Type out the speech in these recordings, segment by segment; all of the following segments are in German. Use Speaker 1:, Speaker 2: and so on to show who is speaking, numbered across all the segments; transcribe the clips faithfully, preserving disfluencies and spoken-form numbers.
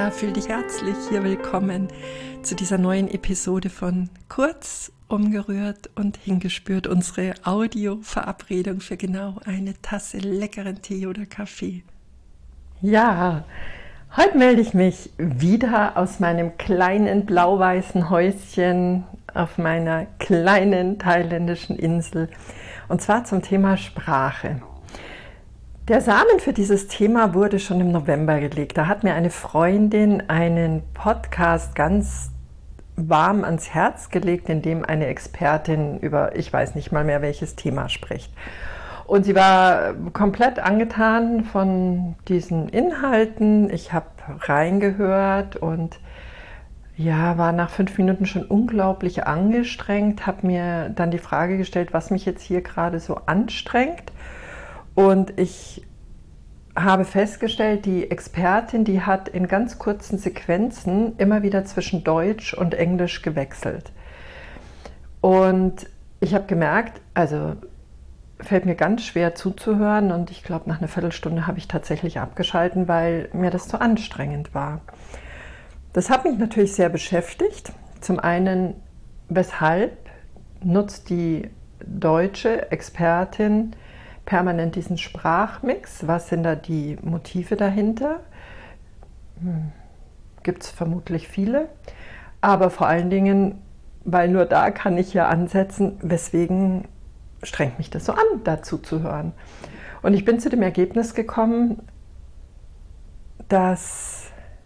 Speaker 1: Ja, fühl dich herzlich hier willkommen zu dieser neuen Episode von Kurz, umgerührt und hingespürt. Unsere Audio-Verabredung für genau eine Tasse leckeren Tee oder Kaffee. Ja, heute melde ich mich wieder aus meinem kleinen blau-weißen Häuschen auf meiner kleinen thailändischen Insel. Und zwar zum Thema Sprache. Der Samen für dieses Thema wurde schon im November gelegt. Da hat mir eine Freundin einen Podcast ganz warm ans Herz gelegt, in dem eine Expertin über, ich weiß nicht mal mehr welches Thema spricht. Und sie war komplett angetan von diesen Inhalten. Ich habe reingehört und ja, war nach fünf Minuten schon unglaublich angestrengt, habe mir dann die Frage gestellt, was mich jetzt hier gerade so anstrengt. Und ich habe festgestellt, die Expertin, die hat in ganz kurzen Sequenzen immer wieder zwischen Deutsch und Englisch gewechselt. Und ich habe gemerkt, also fällt mir ganz schwer zuzuhören und ich glaube, nach einer Viertelstunde habe ich tatsächlich abgeschalten, weil mir das zu anstrengend war. Das hat mich natürlich sehr beschäftigt. Zum einen, weshalb nutzt die deutsche Expertin permanent diesen Sprachmix? Was sind da die Motive dahinter? Hm, gibt es vermutlich viele. Aber vor allen Dingen, weil nur da kann ich ja ansetzen, weswegen strengt mich das so an, dazu zu hören. Und ich bin zu dem Ergebnis gekommen, dass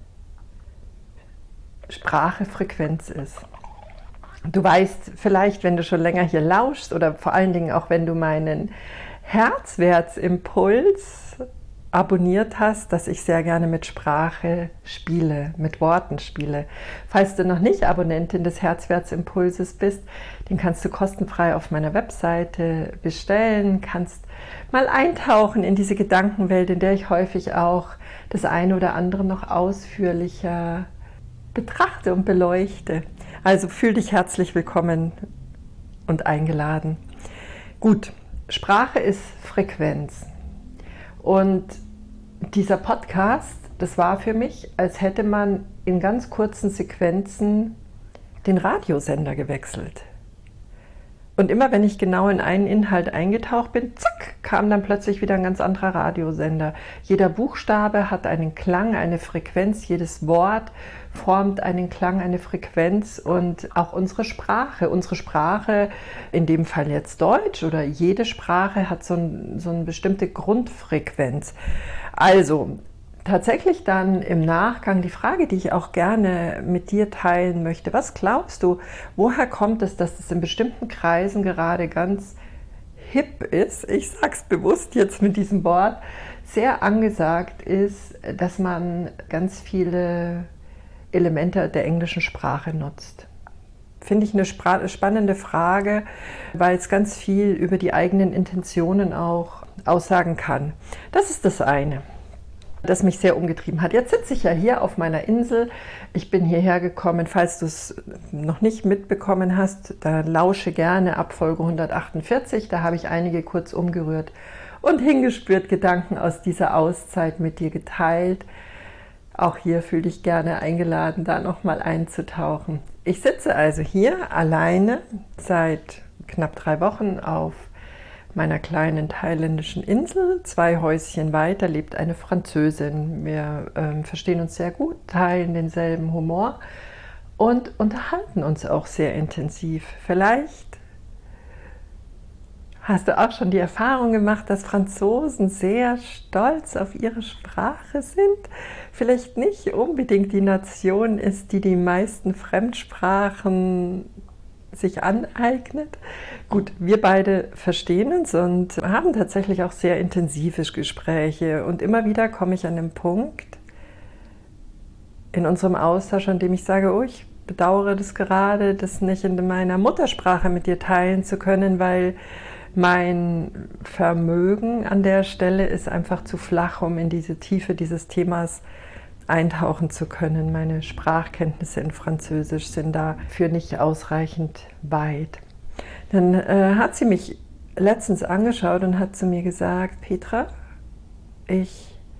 Speaker 1: Sprache Frequenz ist. Du weißt vielleicht, wenn du schon länger hier lauschst oder vor allen Dingen auch, wenn du meinen Herzwertsimpuls abonniert hast, dass ich sehr gerne mit Sprache spiele, mit Worten spiele. Falls du noch nicht Abonnentin des Herzwertsimpulses bist, den kannst du kostenfrei auf meiner Webseite bestellen, kannst mal eintauchen in diese Gedankenwelt, in der ich häufig auch das eine oder andere noch ausführlicher betrachte und beleuchte. Also fühl dich herzlich willkommen und eingeladen. Gut. Sprache ist Frequenz und dieser Podcast, das war für mich, als hätte man in ganz kurzen Sequenzen den Radiosender gewechselt. Und immer wenn ich genau in einen Inhalt eingetaucht bin, zack, kam dann plötzlich wieder ein ganz anderer Radiosender. Jeder Buchstabe hat einen Klang, eine Frequenz, jedes Wort formt einen Klang, eine Frequenz und auch unsere Sprache. Unsere Sprache, in dem Fall jetzt Deutsch oder jede Sprache, hat so, ein, so eine bestimmte Grundfrequenz. Also tatsächlich dann im Nachgang die Frage, die ich auch gerne mit dir teilen möchte. Was glaubst du, woher kommt es, dass es in bestimmten Kreisen gerade ganz hip ist, ich sage es bewusst jetzt mit diesem Wort, sehr angesagt ist, dass man ganz viele Elemente der englischen Sprache nutzt? Finde ich eine spannende Frage, weil es ganz viel über die eigenen Intentionen auch aussagen kann. Das ist das eine, das mich sehr umgetrieben hat. Jetzt sitze ich ja hier auf meiner Insel. Ich bin hierher gekommen, falls du es noch nicht mitbekommen hast, da lausche gerne ab Folge hundertachtundvierzig. Da habe ich einige kurz umgerührt und hingespürt Gedanken aus dieser Auszeit mit dir geteilt. Auch hier fühle dich gerne eingeladen, da nochmal einzutauchen. Ich sitze also hier alleine seit knapp drei Wochen auf meiner kleinen thailändischen Insel. Zwei Häuschen weiter lebt eine Französin. Wir ähm, verstehen uns sehr gut, teilen denselben Humor und unterhalten uns auch sehr intensiv. Vielleicht hast du auch schon die Erfahrung gemacht, dass Franzosen sehr stolz auf ihre Sprache sind? Vielleicht nicht unbedingt die Nation ist, die die meisten Fremdsprachen sich aneignet. Gut, wir beide verstehen uns und haben tatsächlich auch sehr intensive Gespräche. Und immer wieder komme ich an den Punkt in unserem Austausch, an dem ich sage, oh, ich bedauere das gerade, das nicht in meiner Muttersprache mit dir teilen zu können, weil mein Vermögen an der Stelle ist einfach zu flach, um in diese Tiefe dieses Themas eintauchen zu können. Meine Sprachkenntnisse in Französisch sind dafür nicht ausreichend weit. Dann äh, hat sie mich letztens angeschaut und hat zu mir gesagt, Petra, ich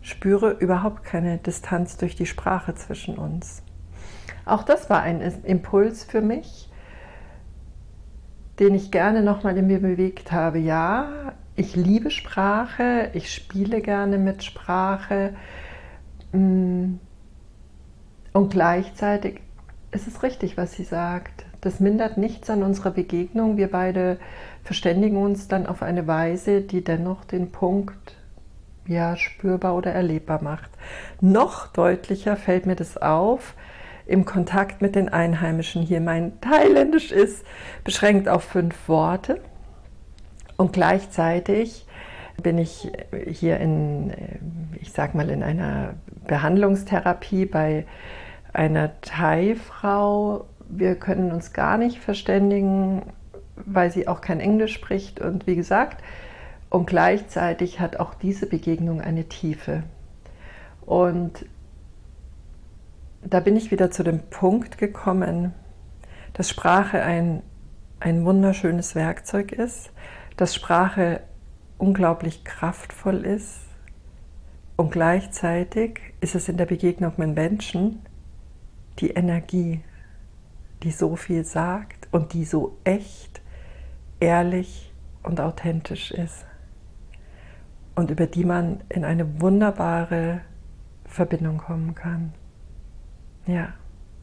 Speaker 1: spüre überhaupt keine Distanz durch die Sprache zwischen uns. Auch das war ein Impuls für mich, den ich gerne nochmal in mir bewegt habe. Ja, ich liebe Sprache, ich spiele gerne mit Sprache und gleichzeitig ist es richtig, was sie sagt. Das mindert nichts an unserer Begegnung. Wir beide verständigen uns dann auf eine Weise, die dennoch den Punkt ja, spürbar oder erlebbar macht. Noch deutlicher fällt mir das auf im Kontakt mit den Einheimischen hier. Mein Thailändisch ist beschränkt auf fünf Worte und gleichzeitig bin ich hier in, ich sag mal, in einer Behandlungstherapie bei einer Thai-Frau. Wir können uns gar nicht verständigen, weil sie auch kein Englisch spricht und wie gesagt, und gleichzeitig hat auch diese Begegnung eine Tiefe. Und da bin ich wieder zu dem Punkt gekommen, dass Sprache ein, ein wunderschönes Werkzeug ist, dass Sprache unglaublich kraftvoll ist und gleichzeitig ist es in der Begegnung mit Menschen die Energie, die so viel sagt und die so echt, ehrlich und authentisch ist. Und über die man in eine wunderbare Verbindung kommen kann. Ja.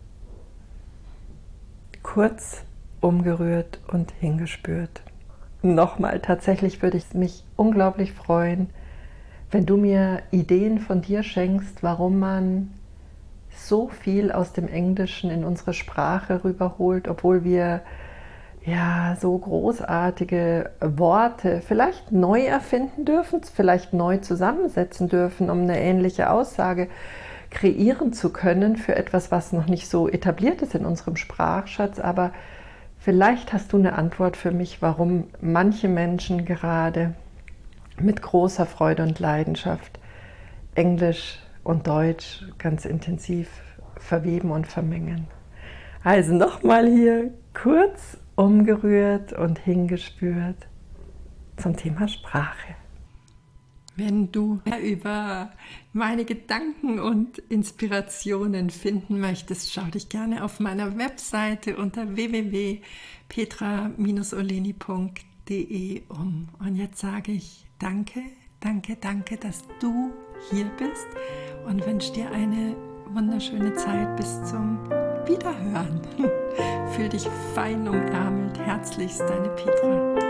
Speaker 1: Kurz, umgerührt und hingespürt. Nochmal, tatsächlich würde ich mich unglaublich freuen, wenn du mir Ideen von dir schenkst, warum man so viel aus dem Englischen in unsere Sprache rüberholt, obwohl wir ja, so großartige Worte vielleicht neu erfinden dürfen, vielleicht neu zusammensetzen dürfen, um eine ähnliche Aussage kreieren zu können für etwas, was noch nicht so etabliert ist in unserem Sprachschatz. Aber vielleicht hast du eine Antwort für mich, warum manche Menschen gerade mit großer Freude und Leidenschaft Englisch und Deutsch ganz intensiv verweben und vermengen. Also nochmal hier kurz umgerührt und hingespürt zum Thema Sprache. Wenn du mehr über meine Gedanken und Inspirationen finden möchtest, schau dich gerne auf meiner Webseite unter w w w punkt petra Bindestrich oleni punkt de um. Und jetzt sage ich danke, danke, danke, dass du hier bist und wünsche dir eine wunderschöne Zeit bis zum Wiederhören. Fühl dich fein umärmelt. Herzlichst, deine Petra.